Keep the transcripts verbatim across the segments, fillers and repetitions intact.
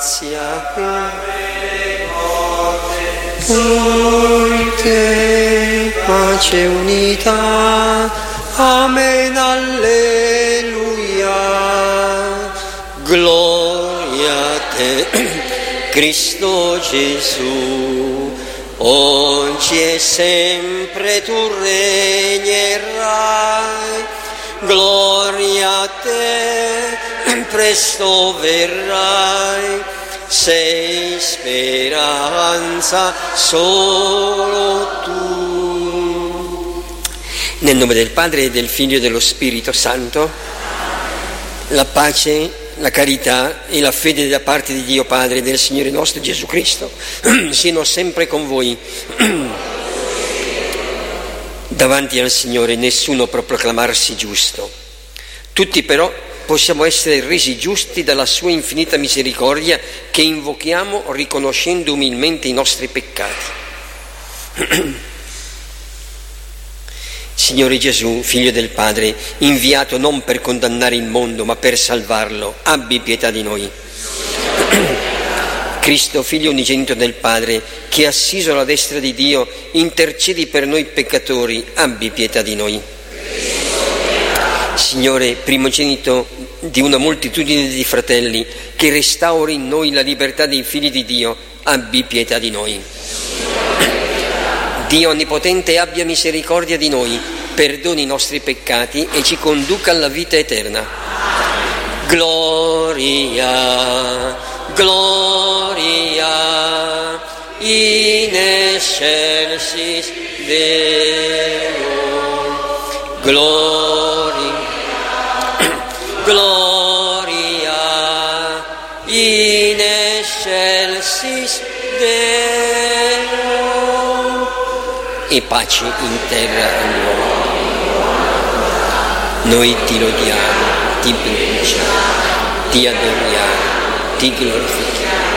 grazia. Forte, pace, unità. Amen, alleluia. Gloria a te, Cristo Gesù. Oggi e sempre tu regnerai. Gloria a te, presto verrai. Sei speranza solo tu. Nel nome del Padre e del Figlio e dello Spirito Santo, la pace, la carità e la fede da parte di Dio Padre e del Signore nostro Gesù Cristo siano sempre con voi. Davanti al Signore nessuno può proclamarsi giusto. Tutti però possiamo essere resi giusti dalla sua infinita misericordia, che invochiamo riconoscendo umilmente i nostri peccati. Signore Gesù, Figlio del Padre, inviato non per condannare il mondo ma per salvarlo, abbi pietà di noi. Cristo, Figlio unigenito del Padre, che assiso alla destra di Dio, intercedi per noi peccatori, abbi pietà di noi. Signore, primogenito di una moltitudine di fratelli, che restauri in noi la libertà dei figli di Dio, abbi pietà di noi. Dio Onnipotente abbia misericordia di noi, perdoni i nostri peccati e ci conduca alla vita eterna. Gloria, gloria, in excelsis Deo. Gloria, gloria, in excelsis Deo. E pace in terra a noi. Noi ti lodiamo, ti benediciamo, ti adoriamo, ti glorifichiamo.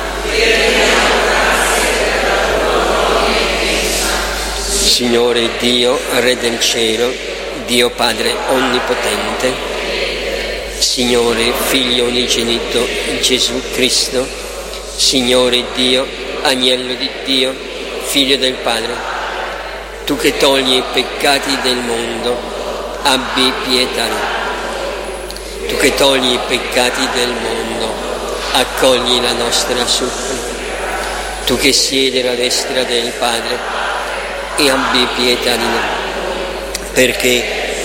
Signore Dio, Re del cielo, Dio Padre onnipotente, Signore Figlio unigenito Gesù Cristo, Signore Dio, Agnello di Dio, Figlio del Padre, tu che togli i peccati del mondo, abbi pietà. Tu che togli i peccati del mondo, accogli la nostra supplica. Tu che siedi alla destra del Padre, e abbi pietà di noi. Perché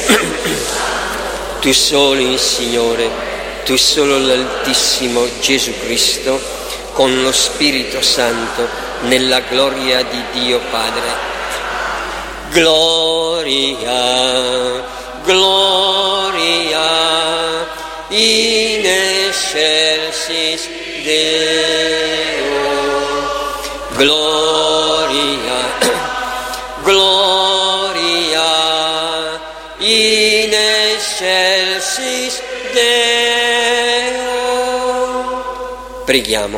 tu solo il Signore, tu solo l'Altissimo Gesù Cristo, con lo Spirito Santo, nella gloria di Dio Padre. Gloria, gloria, in excelsis Deo. Gloria, gloria, in excelsis Deo. Preghiamo.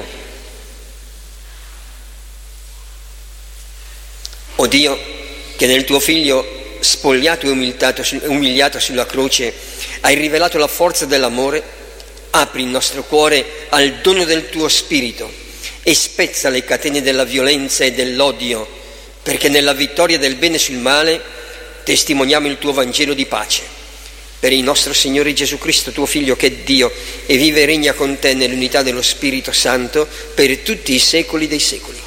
O Dio, che nel tuo Figlio spogliato e umiliato, umiliato sulla croce hai rivelato la forza dell'amore, apri il nostro cuore al dono del tuo Spirito e spezza le catene della violenza e dell'odio, perché nella vittoria del bene sul male testimoniamo il tuo Vangelo di pace. Per il nostro Signore Gesù Cristo, tuo Figlio, che è Dio e vive e regna con te nell'unità dello Spirito Santo per tutti i secoli dei secoli.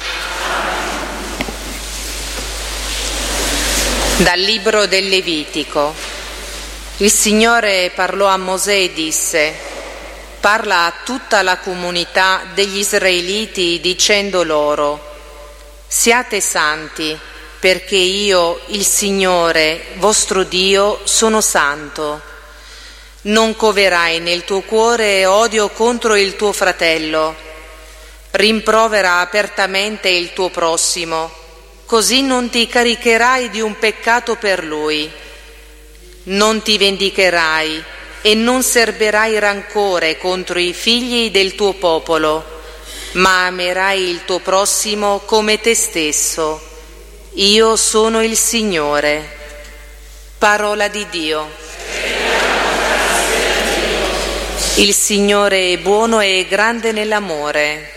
Dal libro del Levitico. Il Signore parlò a Mosè e disse: parla a tutta la comunità degli Israeliti dicendo loro: siate santi, perché io, il Signore, vostro Dio, sono santo. Non coverai nel tuo cuore odio contro il tuo fratello. Rimprovera apertamente il tuo prossimo, così non ti caricherai di un peccato per lui. Non ti vendicherai e non serberai rancore contro i figli del tuo popolo, ma amerai il tuo prossimo come te stesso. Io sono il Signore. Parola di Dio. Il Signore è buono e grande nell'amore.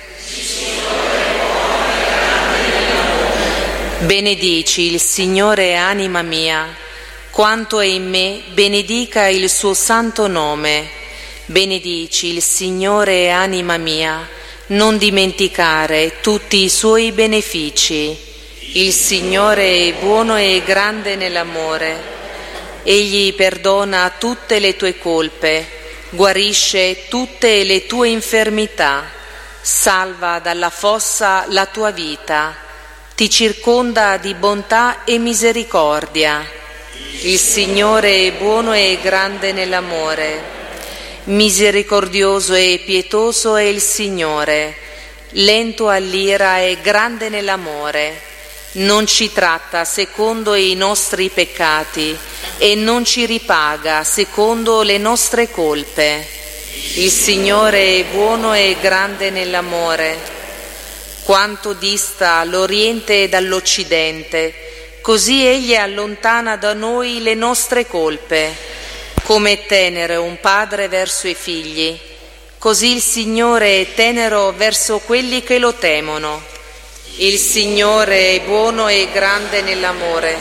Benedici il Signore, anima mia, quanto è in me, benedica il suo santo nome. Benedici il Signore, anima mia, non dimenticare tutti i suoi benefici. Il Signore è buono e grande nell'amore. Egli perdona tutte le tue colpe, guarisce tutte le tue infermità, salva dalla fossa la tua vita, ti circonda di bontà e misericordia. Il Signore è buono e grande nell'amore. Misericordioso e pietoso è il Signore, lento all'ira e grande nell'amore. Non ci tratta secondo i nostri peccati e non ci ripaga secondo le nostre colpe. Il Signore è buono e grande nell'amore. Quanto dista l'Oriente dall'Occidente, così Egli allontana da noi le nostre colpe. Come è tenero un padre verso i figli, così il Signore è tenero verso quelli che lo temono. Il Signore è buono e grande nell'amore.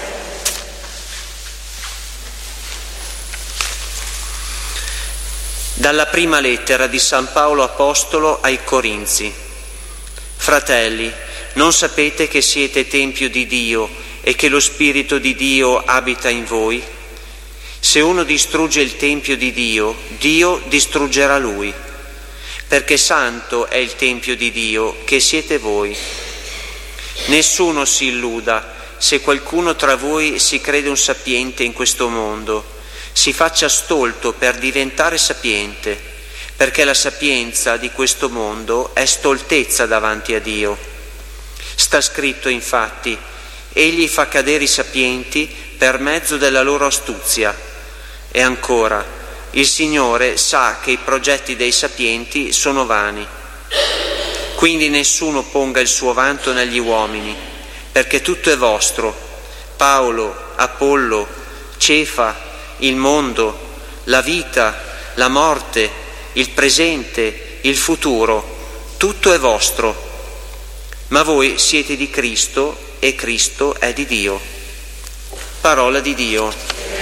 Dalla prima lettera di San Paolo Apostolo ai Corinzi. Fratelli, non sapete che siete tempio di Dio e che lo Spirito di Dio abita in voi? Se uno distrugge il tempio di Dio, Dio distruggerà lui, perché santo è il tempio di Dio, che siete voi. Nessuno si illuda, se qualcuno tra voi si crede un sapiente in questo mondo, si faccia stolto per diventare sapiente, perché la sapienza di questo mondo è stoltezza davanti a Dio. Sta scritto infatti, egli fa cadere i sapienti per mezzo della loro astuzia. E ancora, il Signore sa che i progetti dei sapienti sono vani. Quindi nessuno ponga il suo vanto negli uomini, perché tutto è vostro: Paolo, Apollo, Cefa, il mondo, la vita, la morte, il presente, il futuro, tutto è vostro. Ma voi siete di Cristo e Cristo è di Dio. Parola di Dio.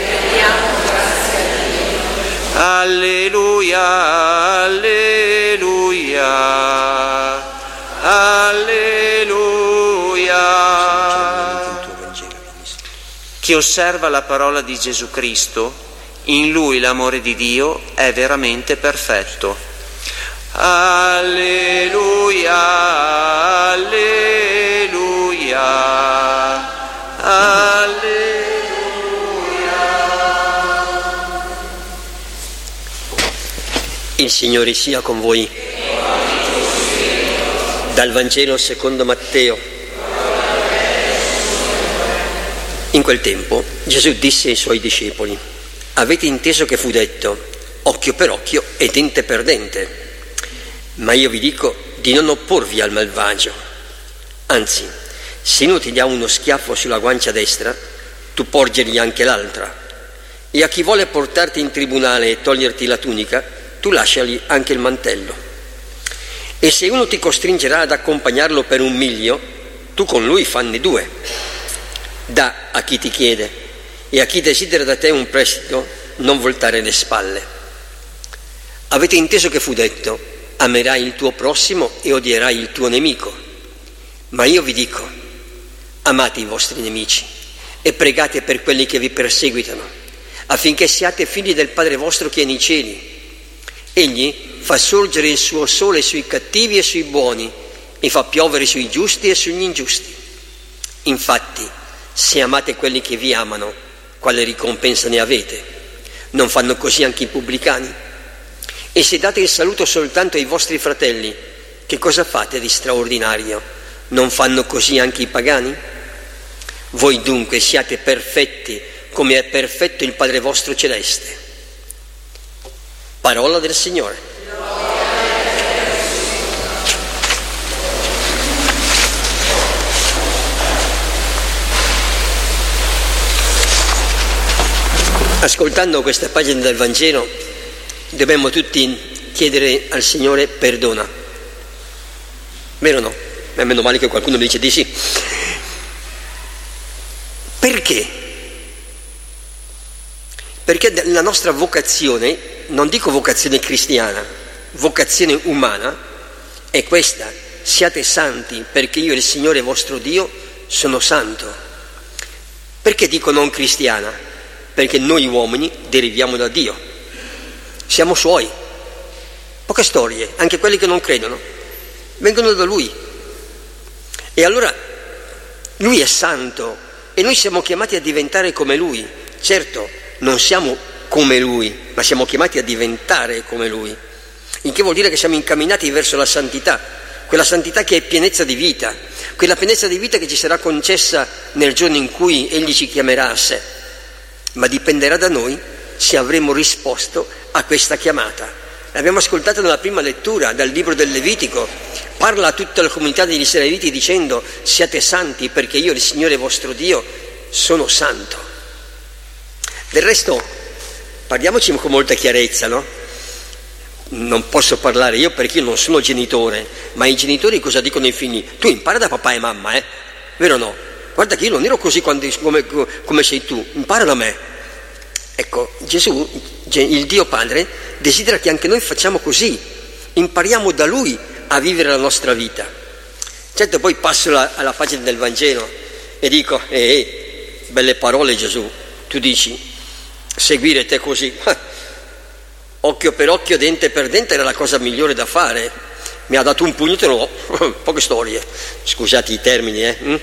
Alleluia, alleluia, alleluia. Chi osserva la parola di Gesù Cristo, in lui l'amore di Dio è veramente perfetto. Alleluia, alleluia, alleluia. Il Signore sia con voi. Dal Vangelo secondo Matteo. In quel tempo Gesù disse ai suoi discepoli: avete inteso che fu detto occhio per occhio e dente per dente, ma io vi dico di non opporvi al malvagio. Anzi, se uno ti dà uno schiaffo sulla guancia destra, tu porgergli anche l'altra, e a chi vuole portarti in tribunale e toglierti la tunica, tu lasciagli anche il mantello. E se uno ti costringerà ad accompagnarlo per un miglio, tu con lui fanne due. Dà a chi ti chiede, e a chi desidera da te un prestito non voltare le spalle. Avete inteso che fu detto: amerai il tuo prossimo e odierai il tuo nemico. Ma io vi dico: amate i vostri nemici e pregate per quelli che vi perseguitano, affinché siate figli del Padre vostro che è nei cieli. Egli fa sorgere il suo sole sui cattivi e sui buoni, e fa piovere sui giusti e sugli ingiusti. Infatti, se amate quelli che vi amano, quale ricompensa ne avete? Non fanno così anche i pubblicani? E se date il saluto soltanto ai vostri fratelli, che cosa fate di straordinario? Non fanno così anche i pagani? Voi dunque siate perfetti, come è perfetto il Padre vostro celeste. Parola del Signore. Ascoltando questa pagina del Vangelo dobbiamo tutti chiedere al Signore perdona. Vero o no? È meno male che qualcuno mi dice di sì. Perché? Perché la nostra vocazione, non dico vocazione cristiana, vocazione umana, è questa: siate santi perché io, il Signore vostro Dio, sono santo. Perché dico non cristiana? Perché noi uomini deriviamo da Dio, siamo Suoi. Poche storie, anche quelli che non credono, vengono da Lui. E allora Lui è santo e noi siamo chiamati a diventare come Lui. Certo, non siamo come Lui, ma siamo chiamati a diventare come Lui, il che vuol dire che siamo incamminati verso la santità, quella santità che è pienezza di vita, quella pienezza di vita che ci sarà concessa nel giorno in cui Egli ci chiamerà a sé, ma dipenderà da noi se avremo risposto a questa chiamata. L'abbiamo ascoltato nella prima lettura dal libro del Levitico, parla a tutta la comunità degli israeliti dicendo: siate santi perché io, il Signore vostro Dio, sono santo. Del resto, parliamoci con molta chiarezza, no? Non posso parlare io perché io non sono genitore, ma i genitori cosa dicono ai figli? Tu impara da papà e mamma, eh? Vero o no? Guarda che io non ero così quando, come, come sei tu, impara da me. Ecco, Gesù, il Dio Padre, desidera che anche noi facciamo così, impariamo da Lui a vivere la nostra vita. Certo, poi passo la, alla pagina del Vangelo e dico, eh, eh, belle parole Gesù, tu dici, seguire te così, occhio per occhio, dente per dente era la cosa migliore da fare, mi ha dato un pugno, te lo do, poche storie, scusate i termini, eh. Mm?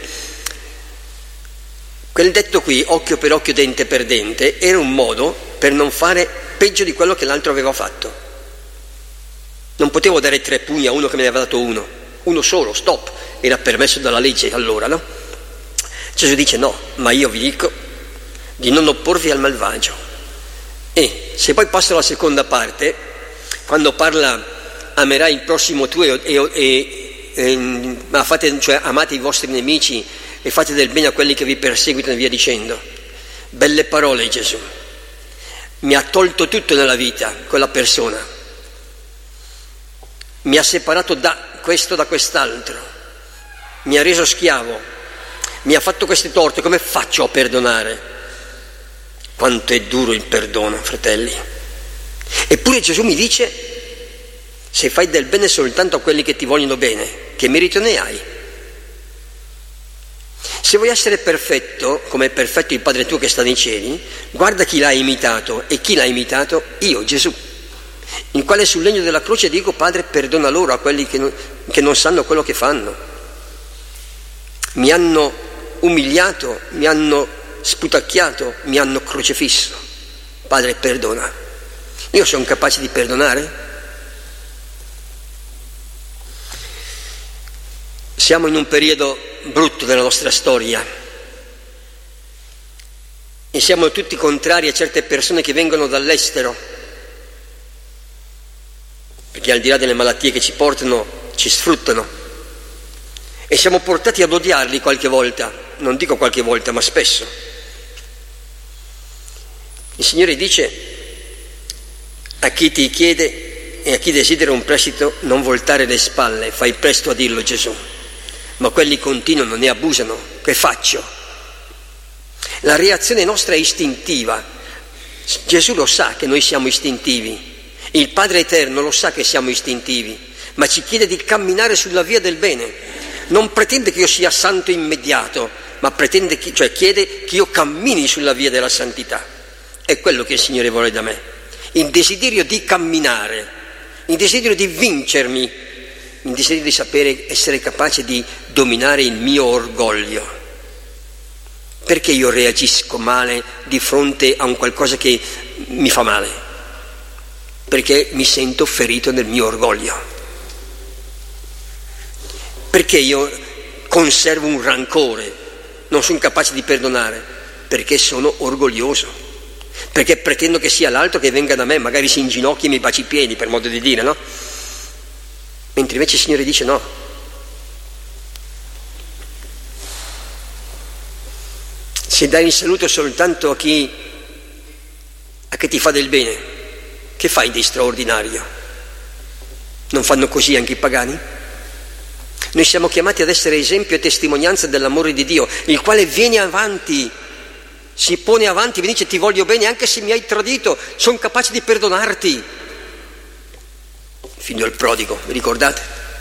Quel detto qui, occhio per occhio, dente per dente, era un modo per non fare peggio di quello che l'altro aveva fatto. Non potevo dare tre pugni a uno che me ne aveva dato uno, uno solo, stop, era permesso dalla legge allora, no? Gesù dice no, ma io vi dico di non opporvi al malvagio. E se poi passo alla seconda parte, quando parla amerai il prossimo tuo e, e, e, e ma fate, cioè amate i vostri nemici e fate del bene a quelli che vi perseguitano e via dicendo. Belle parole Gesù. Mi ha tolto tutto nella vita quella persona. Mi ha separato da questo da quest'altro. Mi ha reso schiavo. Mi ha fatto questi torti. Come faccio a perdonare? Quanto è duro il perdono, fratelli. Eppure Gesù mi dice: se fai del bene soltanto a quelli che ti vogliono bene, che merito ne hai? Se vuoi essere perfetto, come è perfetto il Padre tuo che sta nei cieli, guarda chi l'ha imitato. E chi l'ha imitato? Io, Gesù, il quale sul legno della croce dico: Padre, perdona loro a quelli che non, che non sanno quello che fanno. Mi hanno umiliato, mi hanno sputacchiato, mi hanno crocefisso. Padre, perdona. Io sono capace di perdonare? Siamo in un periodo brutto della nostra storia e siamo tutti contrari a certe persone che vengono dall'estero, perché al di là delle malattie che ci portano, ci sfruttano, e siamo portati ad odiarli qualche volta, non dico qualche volta, ma spesso. Il Signore dice: a chi ti chiede e a chi desidera un prestito non voltare le spalle. Fai presto a dirlo, Gesù. Ma quelli continuano, ne abusano. Che faccio? La reazione nostra è istintiva. Gesù lo sa che noi siamo istintivi, il Padre Eterno lo sa che siamo istintivi, ma ci chiede di camminare sulla via del bene. Non pretende che io sia santo immediato, ma pretende che, cioè chiede che io cammini sulla via della santità. È quello che il Signore vuole da me, il desiderio di camminare, il desiderio di vincermi, il desiderio di sapere, essere capace di dominare il mio orgoglio. Perché io reagisco male di fronte a un qualcosa che mi fa male? Perché mi sento ferito nel mio orgoglio. Perché io conservo un rancore, non sono capace di perdonare? Perché sono orgoglioso, perché pretendo che sia l'altro che venga da me, magari si inginocchia e mi baci i piedi, per modo di dire, no? Mentre invece il Signore dice no. Se dai il saluto soltanto a chi, a chi ti fa del bene, che fai di straordinario? Non fanno così anche i pagani? Noi siamo chiamati ad essere esempio e testimonianza dell'amore di Dio, il quale viene avanti, si pone avanti, vi dice: ti voglio bene anche se mi hai tradito, sono capace di perdonarti. Figlio del prodigo, vi ricordate?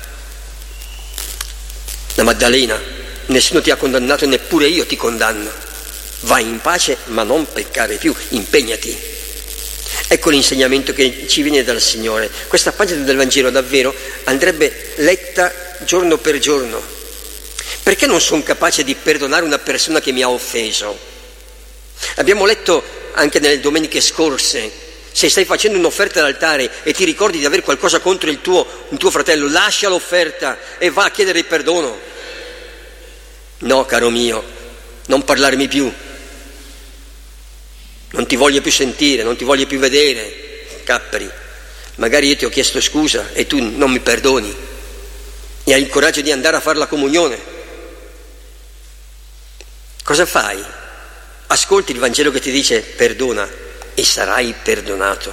La Maddalena: nessuno ti ha condannato, neppure io ti condanno. Vai in pace, ma non peccare più, impegnati. Ecco l'insegnamento che ci viene dal Signore. Questa pagina del Vangelo davvero andrebbe letta giorno per giorno. Perché non sono capace di perdonare una persona che mi ha offeso? Abbiamo letto anche nelle domeniche scorse: se stai facendo un'offerta all'altare e ti ricordi di avere qualcosa contro il tuo, il tuo fratello, lascia l'offerta e va a chiedere il perdono. No, caro mio, non parlarmi più, non ti voglio più sentire, non ti voglio più vedere. Capperi, magari io ti ho chiesto scusa e tu non mi perdoni e hai il coraggio di andare a fare la comunione. Cosa fai? Ascolti il Vangelo che ti dice: perdona e sarai perdonato.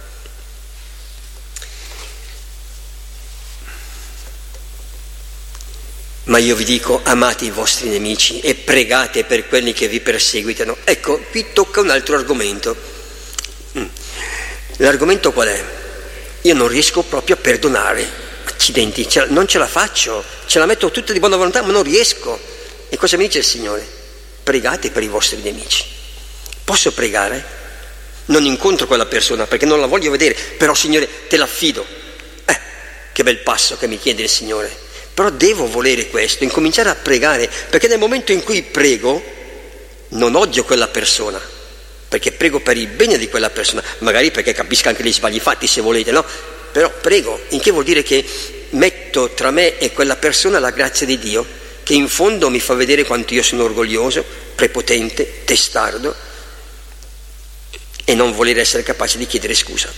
Ma io vi dico: amate i vostri nemici e pregate per quelli che vi perseguitano. Ecco, qui tocca un altro argomento. L'argomento qual è? Io non riesco proprio a perdonare. Accidenti, non ce la faccio, ce la metto tutta di buona volontà, ma non riesco. E cosa mi dice il Signore? Pregate per i vostri nemici. Posso pregare? Non incontro quella persona perché non la voglio vedere, però Signore te l'affido. Eh, che bel passo che mi chiede il Signore. Però devo volere questo, incominciare a pregare, perché nel momento in cui prego non odio quella persona, perché prego per il bene di quella persona, magari perché capisca anche gli sbagli fatti, se volete, no? Però prego, in che vuol dire che metto tra me e quella persona la grazia di Dio, che in fondo mi fa vedere quanto io sono orgoglioso, prepotente, testardo, e non voler essere capace di chiedere scusa.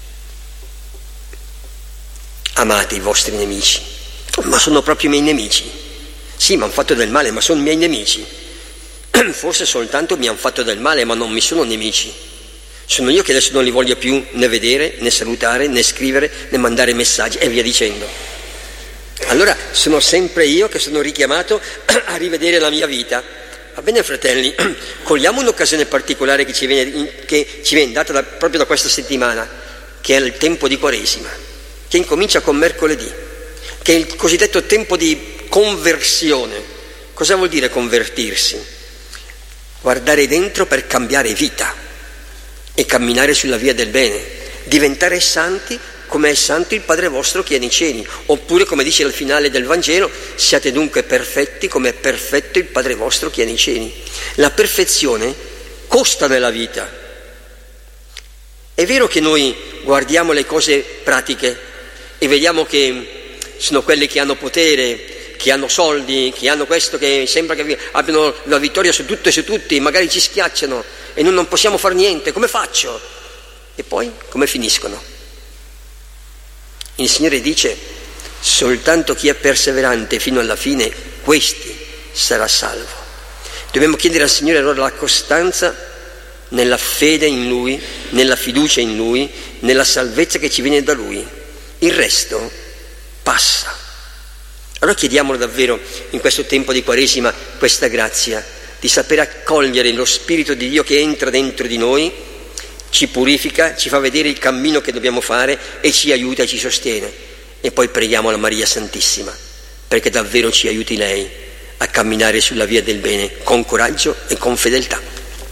Amate i vostri nemici. Ma sono proprio i miei nemici. Sì, mi hanno fatto del male, ma sono i miei nemici. Forse soltanto mi hanno fatto del male, ma non mi sono nemici. Sono io che adesso non li voglio più né vedere, né salutare, né scrivere, né mandare messaggi e via dicendo. Allora sono sempre io che sono richiamato a rivedere la mia vita. Va bene, fratelli? Cogliamo un'occasione particolare che ci viene, che ci viene data da, proprio da questa settimana, che è il tempo di Quaresima, che incomincia con mercoledì, che è il cosiddetto tempo di conversione. Cosa vuol dire convertirsi? Guardare dentro per cambiare vita e camminare sulla via del bene, diventare santi come è santo il Padre vostro che è nei cieli, oppure come dice al finale del Vangelo: siate dunque perfetti come è perfetto il Padre vostro che è nei cieli. La perfezione costa nella vita. È vero che noi guardiamo le cose pratiche e vediamo che sono quelli che hanno potere, che hanno soldi, che hanno questo, che sembra che abbiano la vittoria su tutto e su tutti, magari ci schiacciano e noi non possiamo fare niente. Come faccio? E poi come finiscono? Il Signore dice: soltanto chi è perseverante fino alla fine, questi sarà salvo. Dobbiamo chiedere al Signore allora la costanza nella fede in Lui, nella fiducia in Lui, nella salvezza che ci viene da Lui. Il resto passa. Allora chiediamolo davvero in questo tempo di Quaresima questa grazia di sapere accogliere lo Spirito di Dio che entra dentro di noi, ci purifica, ci fa vedere il cammino che dobbiamo fare e ci aiuta e ci sostiene. E poi preghiamo la Maria Santissima perché davvero ci aiuti lei a camminare sulla via del bene con coraggio e con fedeltà.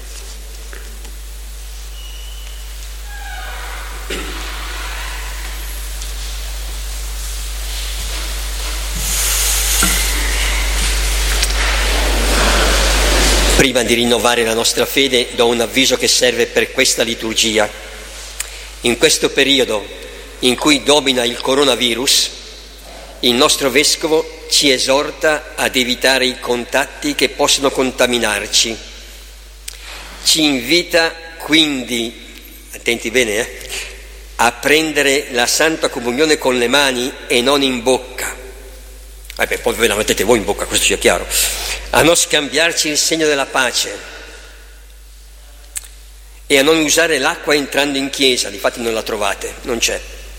Prima di rinnovare la nostra fede do un avviso che serve per questa liturgia. In questo periodo in cui domina il coronavirus, il nostro Vescovo ci esorta ad evitare i contatti che possono contaminarci. Ci invita quindi, attenti bene, eh, a prendere la Santa Comunione con le mani e non in bocca. Vabbè, poi ve la mettete voi in bocca, questo sia chiaro. A non scambiarci il segno della pace e a non usare l'acqua entrando in chiesa, difatti non la trovate, non c'è.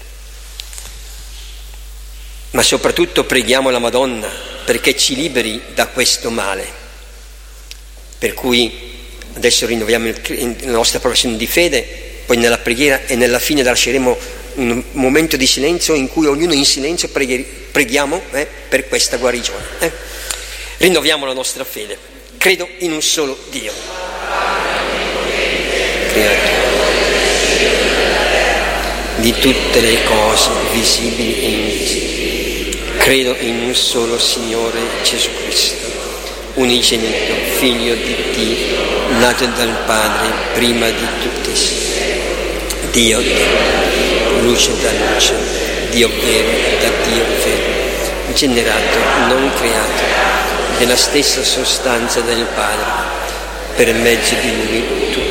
Ma soprattutto preghiamo la Madonna perché ci liberi da questo male. Per cui adesso rinnoviamo il, la nostra professione di fede, poi nella preghiera e nella fine lasceremo un momento di silenzio in cui ognuno in silenzio preghi, preghiamo eh, per questa guarigione. Eh. Rinnoviamo la nostra fede. Credo in un solo Dio. Creatore di tutte le cose visibili e invisibili. Credo in un solo Signore Gesù Cristo, unigenito, Figlio di Dio, nato dal Padre prima di tutti, Dio Dio, luce da luce, Dio vero da Dio vero, generato, non creato, della stessa sostanza del Padre, per mezzo di Lui tutto.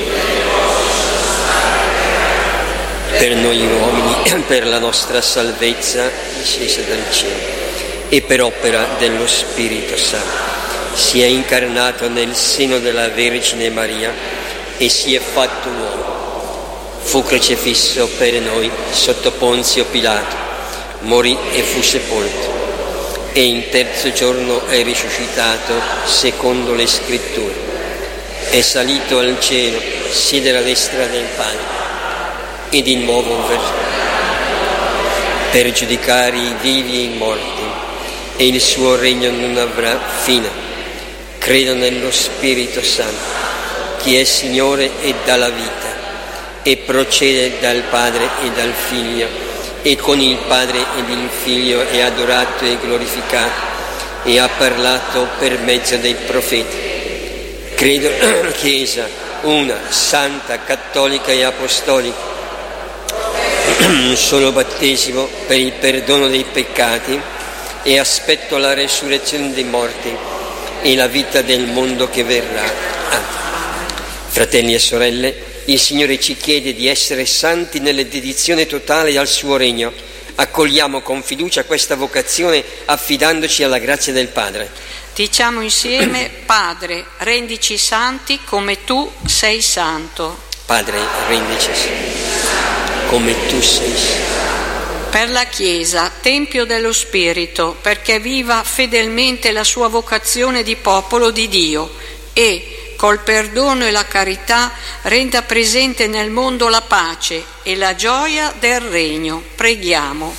Per noi uomini, per la nostra salvezza, discesa dal cielo, e per opera dello Spirito Santo, si è incarnato nel seno della Vergine Maria e si è fatto uomo. Fu crocifisso per noi sotto Ponzio Pilato, morì e fu sepolto, e in terzo giorno è risuscitato secondo le Scritture. È salito al cielo, siede alla destra del Padre, e di nuovo verrà per giudicare i vivi e i morti, e il suo regno non avrà fine. Credo nello Spirito Santo, che è Signore e dà la vita, e procede dal Padre e dal Figlio, e con il Padre ed il Figlio è adorato e glorificato, e ha parlato per mezzo dei profeti. Credo Chiesa, una, santa, cattolica e apostolica, un solo battesimo per il perdono dei peccati, e aspetto la resurrezione dei morti e la vita del mondo che verrà. Amen. Fratelli e sorelle, il Signore ci chiede di essere santi nella dedizione totale al suo regno. Accogliamo con fiducia questa vocazione affidandoci alla grazia del Padre. Diciamo insieme: Padre, rendici santi come tu sei santo. Padre, rendici santi come tu sei santo. Per la Chiesa, Tempio dello Spirito, perché viva fedelmente la sua vocazione di popolo di Dio e, col perdono e la carità, renda presente nel mondo la pace e la gioia del regno. Preghiamo.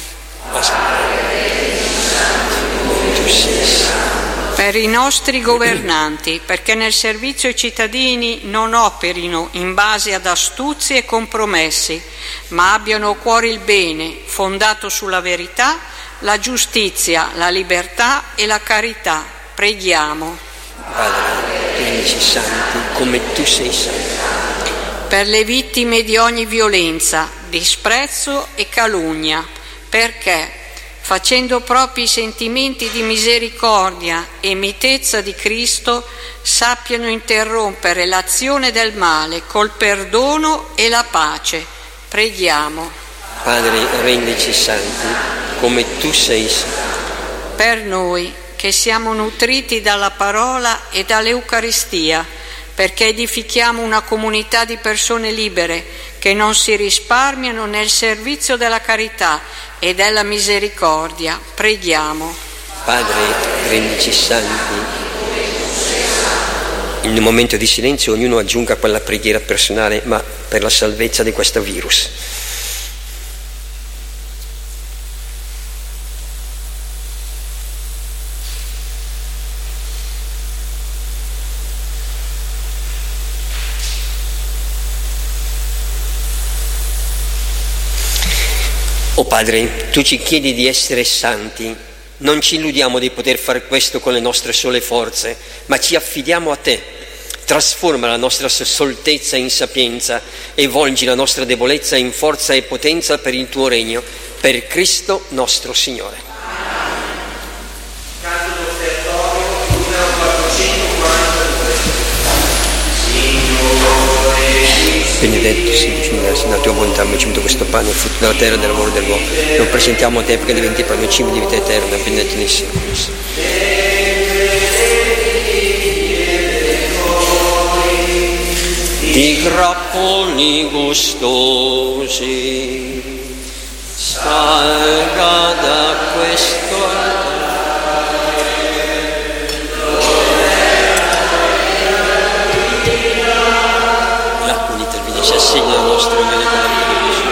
Per i nostri governanti, perché nel servizio ai cittadini non operino in base ad astuzie e compromessi, ma abbiano a cuore il bene, fondato sulla verità, la giustizia, la libertà e la carità. Preghiamo. Padre, rendici santi come tu sei santo. Per le vittime di ogni violenza, disprezzo e calunnia, perché, facendo propri i sentimenti di misericordia e mitezza di Cristo, sappiano interrompere l'azione del male col perdono e la pace. Preghiamo. Padre, rendici santi come tu sei santo. Per noi che siamo nutriti dalla parola e dall'Eucaristia, perché edifichiamo una comunità di persone libere che non si risparmiano nel servizio della carità e della misericordia. Preghiamo. Padre, rendici santi. In un momento di silenzio ognuno aggiunga quella preghiera personale, ma per la salvezza di questo virus. O Padre, tu ci chiedi di essere santi. Non ci illudiamo di poter fare questo con le nostre sole forze, ma ci affidiamo a te. Trasforma la nostra stoltezza in sapienza e volgi la nostra debolezza in forza e potenza per il tuo regno, per Cristo nostro Signore. Benedetto sia Signore, la tua bontà ha ricevuto questo pane, il frutto della terra e del lavoro dell'uomo. Lo presentiamo a te perché diventi per noi cibo di vita eterna, benedetto nei secoli. di grappoli gustosi, salga da questo altare, l'acqua interviene, si assegna la nostra unione con la vita di Gesù.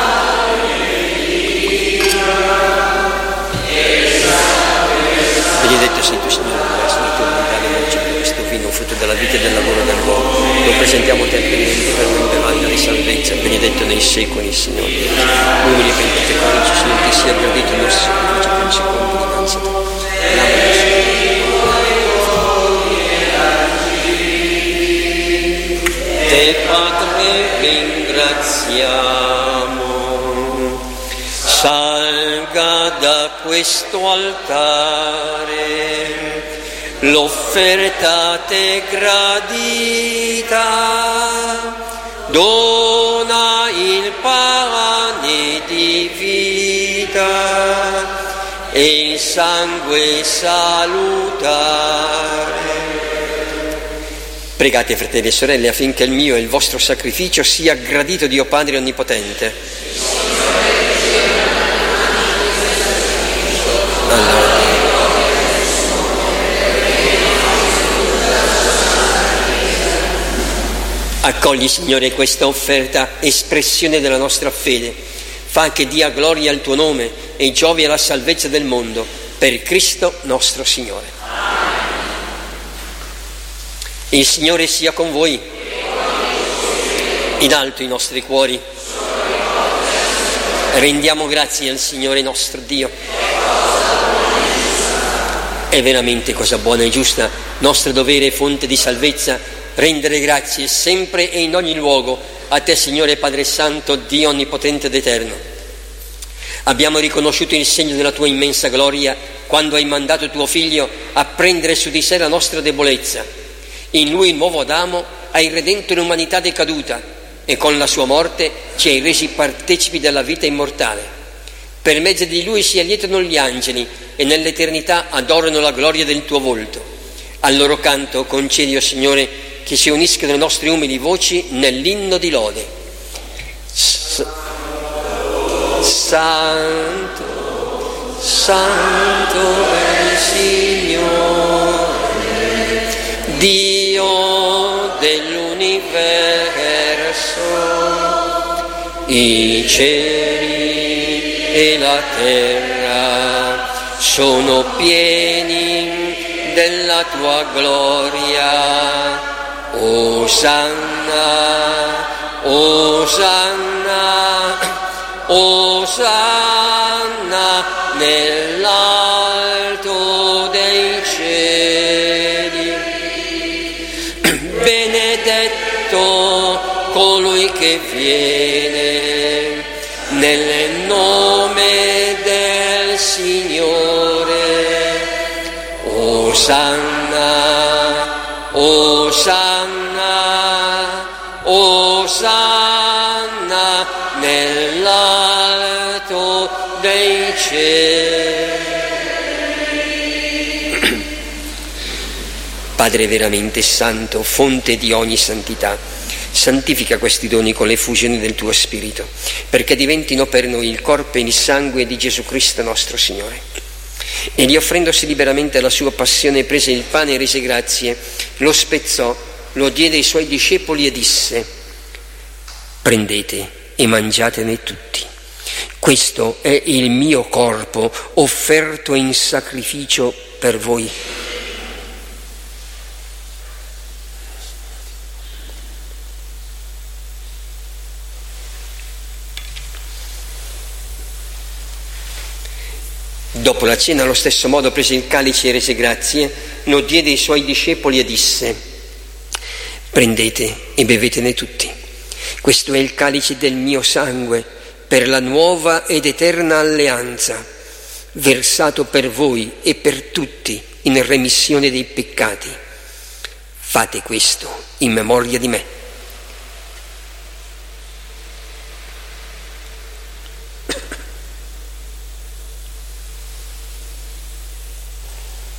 Benedetto sei tu, Signore, verso la tua volontà di mangiare questo vino, frutto della vita e del lavoro dell'uomo. Lo presentiamo te benedetto per una bevanda di salvezza, benedetto nei secoli, Signore. Umili per tutti i cori, Signore, ti sia gradito il nostro sacrificio che non si compie dinanzi a te. L'amore, Signore. Te, Padre, ringraziamo. Salga da questo altare l'offerta te gradita, dona il pane di vita e il sangue salutare. Pregate, fratelli e sorelle, affinché il mio e il vostro sacrificio sia gradito Dio Padre Onnipotente. Allora. Accogli, Signore, questa offerta, espressione della nostra fede. Fa che dia gloria al tuo nome e giovi alla salvezza del mondo, per Cristo nostro Signore. Il Signore sia con voi. In alto i nostri cuori. Rendiamo grazie al Signore nostro Dio. È veramente cosa buona e giusta, nostro dovere e fonte di salvezza, rendere grazie sempre e in ogni luogo a te, Signore Padre Santo, Dio onnipotente ed eterno. Abbiamo riconosciuto il segno della tua immensa gloria quando hai mandato tuo Figlio a prendere su di sé la nostra debolezza. In lui, il nuovo Adamo, hai redento l'umanità decaduta e con la sua morte ci hai resi partecipi della vita immortale. Per mezzo di lui si allietano gli angeli e nell'eternità adorano la gloria del tuo volto. Al loro canto concedi, o Signore, che si uniscano le nostre umili voci nell'inno di lode. S- Santo, Santo è il Signore, Dio dell'universo, i cieli e la terra sono pieni della tua gloria. Osanna, Osanna, Osanna nell'alto dei cieli. Benedetto colui che viene nel nome del Signore. Osanna, Osanna, Osanna nell'alto dei cieli. Padre veramente santo, fonte di ogni santità, santifica questi doni con l'effusione del tuo Spirito, perché diventino per noi il corpo e il sangue di Gesù Cristo nostro Signore. Egli, offrendosi liberamente alla sua passione, prese il pane e rese grazie, lo spezzò, lo diede ai suoi discepoli e disse: prendete e mangiatene tutti. Questo è il mio corpo offerto in sacrificio per voi. Dopo la cena, allo stesso modo, prese il calice e rese grazie, lo diede ai suoi discepoli e disse: prendete e bevetene tutti. Questo è il calice del mio sangue per la nuova ed eterna alleanza, versato per voi e per tutti in remissione dei peccati. Fate questo in memoria di me.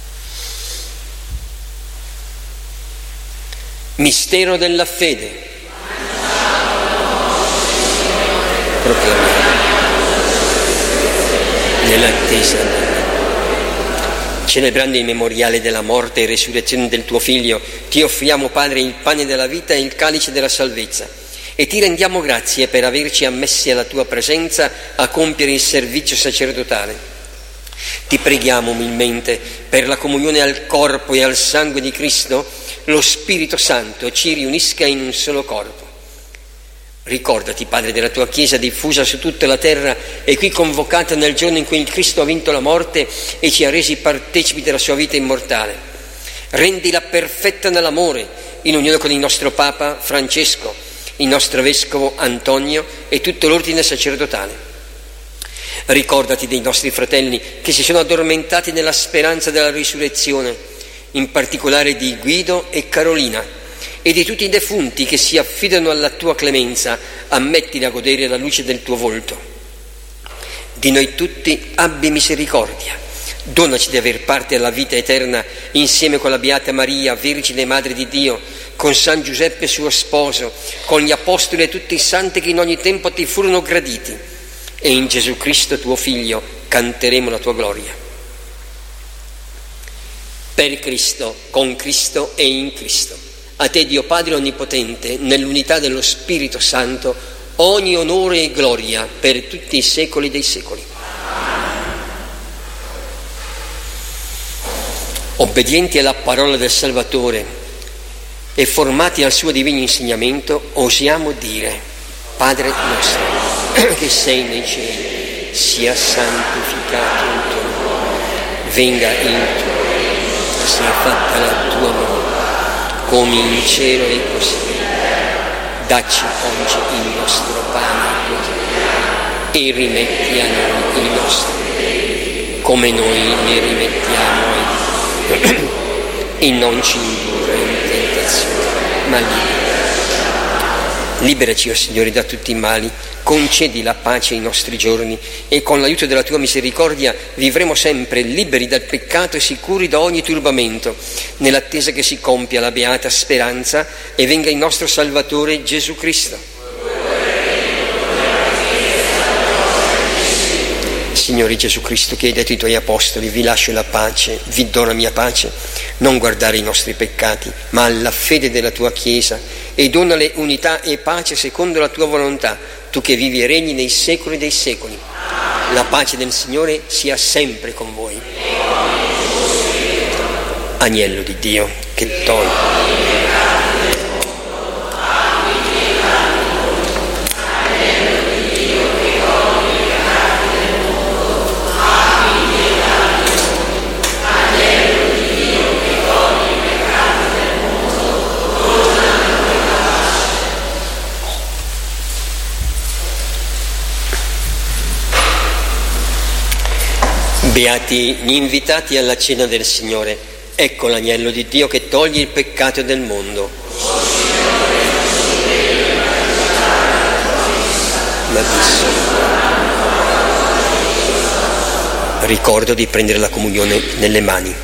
Mistero della fede. proclamiamo. Nell'attesa, celebrando il memoriale della morte e resurrezione del tuo Figlio, ti offriamo, Padre, il pane della vita e il calice della salvezza, e ti rendiamo grazie per averci ammessi alla tua presenza a compiere il servizio sacerdotale. Ti preghiamo umilmente per la comunione al corpo e al sangue di Cristo, lo Spirito Santo ci riunisca in un solo corpo. Ricordati, Padre, della tua Chiesa diffusa su tutta la terra e qui convocata nel giorno in cui il Cristo ha vinto la morte e ci ha resi partecipi della sua vita immortale. Rendila perfetta nell'amore, in unione con il nostro Papa Francesco, il nostro Vescovo Antonio e tutto l'ordine sacerdotale. Ricordati dei nostri fratelli che si sono addormentati nella speranza della risurrezione, in particolare di Guido e Carolina, e di tutti i defunti che si affidano alla tua clemenza, ammettili a godere la luce del tuo volto. Di noi tutti abbi misericordia, donaci di aver parte alla vita eterna insieme con la Beata Maria, Vergine Madre di Dio, con San Giuseppe suo sposo, con gli Apostoli e tutti i santi che in ogni tempo ti furono graditi, e in Gesù Cristo tuo Figlio canteremo la tua gloria. Per Cristo, con Cristo e in Cristo. A te, Dio Padre Onnipotente, nell'unità dello Spirito Santo, ogni onore e gloria per tutti i secoli dei secoli. Obbedienti alla parola del Salvatore e formati al suo divino insegnamento, osiamo dire: Padre nostro, che sei nei cieli, sia santificato il tuo nome, venga il tuo regno, sia fatta la tua volontà, come in cielo e così. Dacci oggi il nostro pane quotidiano e rimetti a noi i nostri debiti, come noi ne rimettiamo ai nostri, e non ci indurre in tentazione, ma liberaci. Liberaci, o Signore, da tutti i mali, concedi la pace ai nostri giorni e con l'aiuto della tua misericordia vivremo sempre liberi dal peccato e sicuri da ogni turbamento, nell'attesa che si compia la beata speranza e venga il nostro Salvatore Gesù Cristo. Signore Gesù Cristo, che hai detto ai tuoi apostoli: vi lascio la pace, vi do la mia pace, non guardare i nostri peccati, ma alla fede della tua Chiesa, e donale unità e pace secondo la tua volontà, tu che vivi e regni nei secoli dei secoli. La pace del Signore sia sempre con voi. Agnello di Dio, che toglie Beati gli invitati alla cena del Signore. Ecco l'agnello di Dio che toglie il peccato del mondo. Ma disse: ricordo di prendere la comunione nelle mani.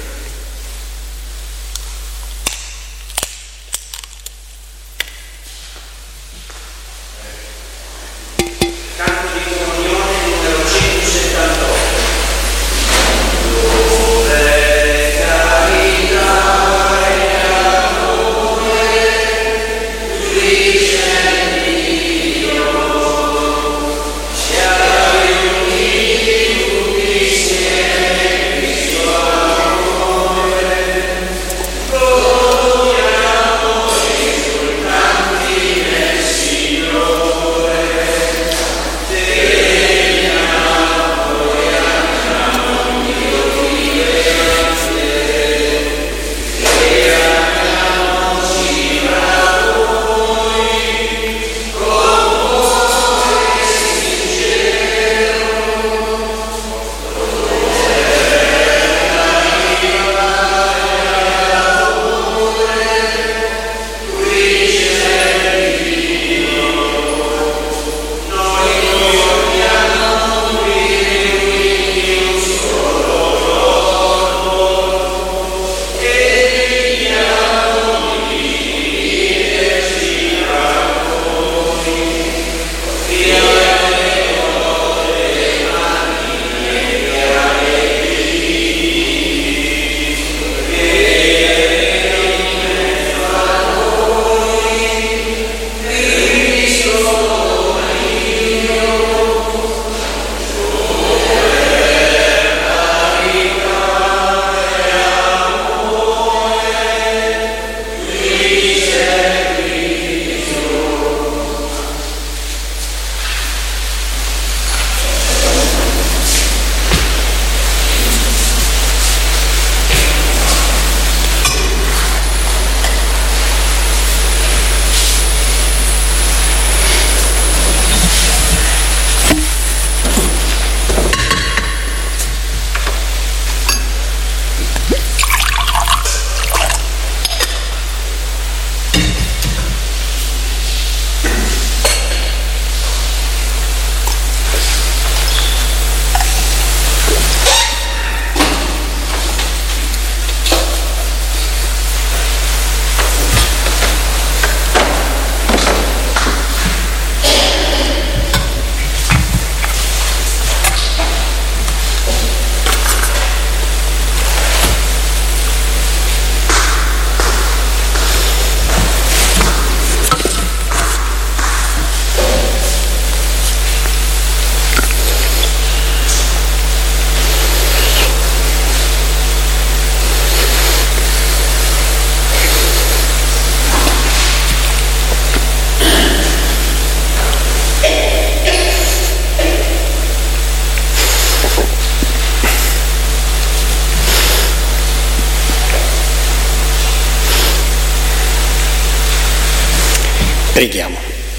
Preghiamo.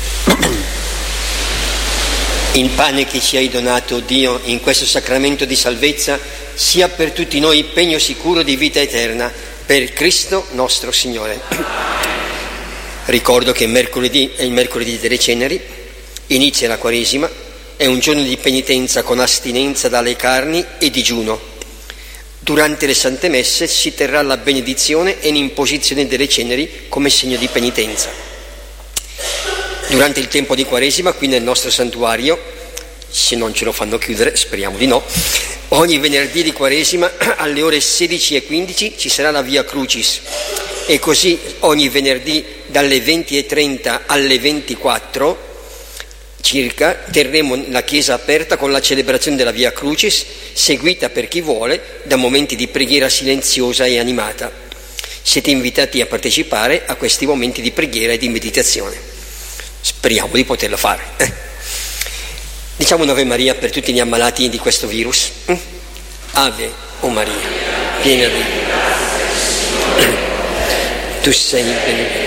Il pane che ci hai donato, Dio, in questo sacramento di salvezza, sia per tutti noi pegno sicuro di vita eterna, per Cristo nostro Signore. Ricordo che mercoledì è il mercoledì delle ceneri, inizia la Quaresima, è un giorno di penitenza con astinenza dalle carni e digiuno. Durante le Sante Messe si terrà la benedizione e l'imposizione delle ceneri come segno di penitenza. Durante il tempo di Quaresima, qui nel nostro santuario, se non ce lo fanno chiudere, speriamo di no, ogni venerdì di Quaresima alle ore sedici e quindici ci sarà la Via Crucis, e così ogni venerdì dalle venti e trenta alle ventiquattro circa terremo la chiesa aperta con la celebrazione della Via Crucis, seguita per chi vuole da momenti di preghiera silenziosa e animata. Siete invitati a partecipare a questi momenti di preghiera e di meditazione. Speriamo di poterlo fare. Eh. Diciamo un'Ave Maria per tutti gli ammalati di questo virus. Eh. Ave o Maria, piena di grazia, tu sei benedetta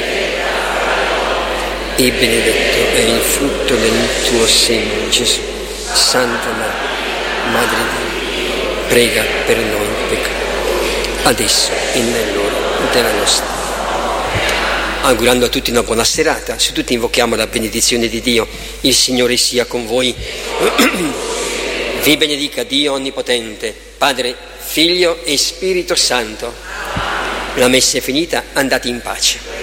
e benedetto è il frutto del tuo seno, Gesù. Santa Maria, Madre di Dio, prega per noi peccatori, adesso e nell'ora della nostra morte. Augurando a tutti una buona serata, su tutti invochiamo la benedizione di Dio. Il Signore sia con voi. Vi benedica Dio Onnipotente, Padre, Figlio e Spirito Santo. La messa è finita, andate in pace.